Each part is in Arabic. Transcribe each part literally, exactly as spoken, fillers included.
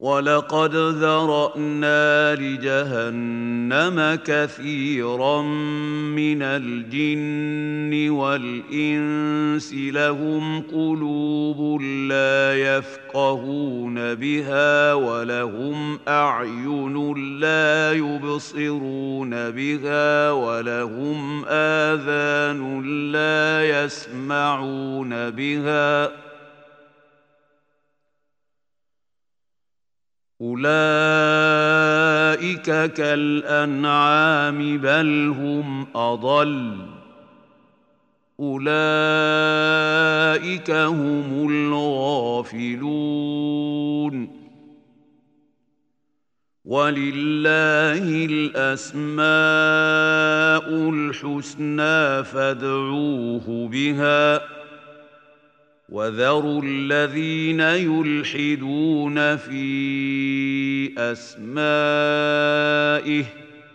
وَلَقَدْ ذَرَأْنَا لِجَهَنَّمَ كَثِيرًا مِنَ الْجِنِّ وَالْإِنسِ لَهُمْ قُلُوبٌ لَّا يَفْقَهُونَ بِهَا وَلَهُمْ أَعْيُنٌ لَّا يُبْصِرُونَ بِهَا وَلَهُمْ آذَانٌ لَّا يَسْمَعُونَ بِهَا ۚ أُولَٰئِكَ كَالْأَنْعَامِ بَلْ هُمْ أَضَلُّ ۚ أُولَٰئِكَ هُمُ الْغَافِلُونَ. وَلِلَّهِ الْأَسْمَاءُ الْحُسْنَىٰ فَادْعُوهُ بِهَا ۖ وَذَرُوا الَّذِينَ يُلْحِدُونَ فِي أَسْمَائِهِ ۚ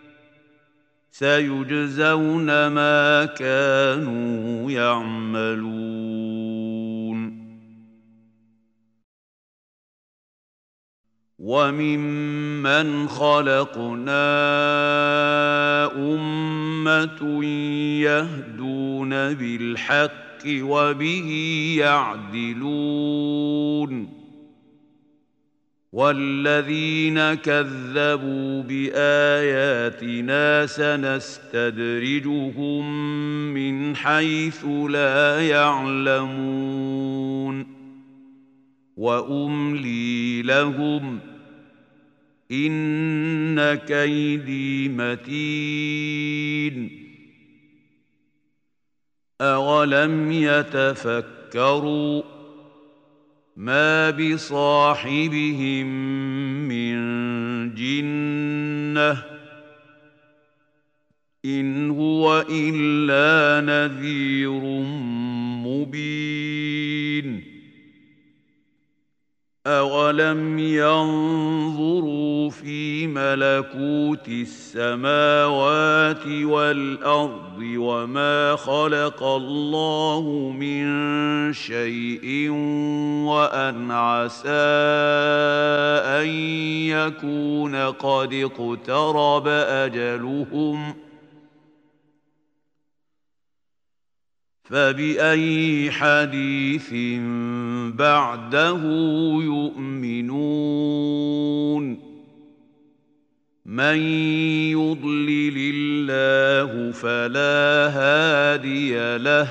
سَيُجْزَوْنَ مَا كَانُوا يَعْمَلُونَ. وَمِمَّنْ خَلَقْنَا أُمَّةٌ يَهْدُونَ بِالْحَقِّ وَبِهِ يَعْدِلُونَ وَالَّذِينَ كَذَّبُوا بِآيَاتِنَا سَنَسْتَدْرِجُهُم مِّنْ حَيْثُ لَا يَعْلَمُونَ وَأُمْلِي لَهُمْ ۚ إِنَّ كَيْدِي مَتِينٌ. أَوَلَمْ يَتَفَكَّرُوا مَا بِصَاحِبِهِم مِّن جِنَّةٍ ۚ إِنْ هُوَ إِلَّا نَذِيرٌ مُّبِينٌ. أَوَلَمْ يَنظُرُوا فِي مَلَكُوتِ السَّمَاوَاتِ وَالْأَرْضِ وَمَا خَلَقَ اللَّهُ مِن شَيْءٍ وَأَنْ عَسَىٰ أَن يَكُونَ قَدِ اقْتَرَبَ أَجَلُهُمْ ۖ فَبِأَيِّ حَدِيثٍ بَعْدَهُ يُؤْمِنُونَ مَن يُضْلِلِ اللَّهُ فَلَا هَادِيَ لَهُ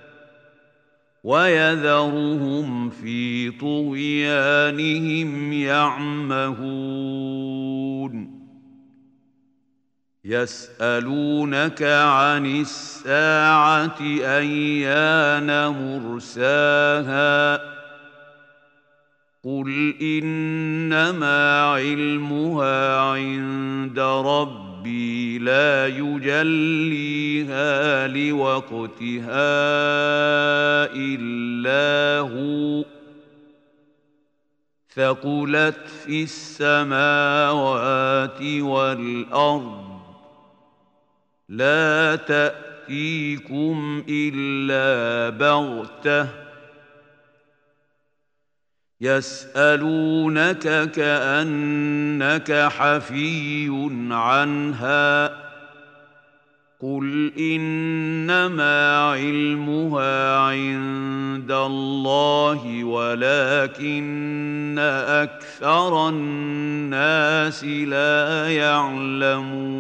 وَيَذَرُهُمْ فِي طُغْيَانِهِمْ يَعْمَهُونَ يَسْأَلُونَكَ عَنِ السَّاعَةِ أَيَّانَ مُرْسَاهَا ۖ قُلْ إِنَّمَا عِلْمُهَا عِندَ رَبِّي لَا يُجَلِّيهَا لِوَقْتِهَا إِلَّا هُوَ ثَقُلَتْ فِي السَّمَاوَاتِ وَالْأَرْضِ لَا تَأْتِيكُمْ إِلَّا بَغْتَةً يَسْأَلُونَكَ كَأَنَّكَ حَفِيٌّ عَنْهَا ۖ قُلْ إِنَّمَا عِلْمُهَا عِندَ اللَّهِ وَلَٰكِنَّ أَكْثَرَ النَّاسِ لَا يَعْلَمُونَ.